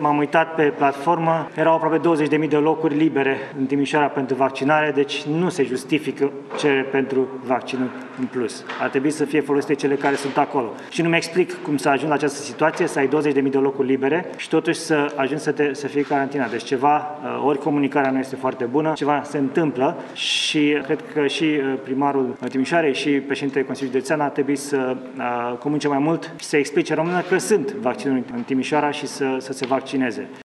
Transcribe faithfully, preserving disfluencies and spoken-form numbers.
m-am uitat pe platformă, erau aproape douăzeci de mii de locuri libere în Timișoara pentru vaccinare, deci nu se justifică cerere pentru vaccinul în plus. Ar trebui să fie folosite cele care sunt acolo. Și nu-mi explic cum să ajung la această situație, să ai douăzeci de mii de locuri libere și totuși să ajungi să, te, să fii carantinat. Deci ceva, ori comunicarea nu este foarte bună, ceva se întâmplă și cred că și primarul Timișoarei și președintele Consiliului Județean ar trebui să comunice mai mult și să explice românilor că sunt vaccinuri în Timișoara și să, să se vaccineze.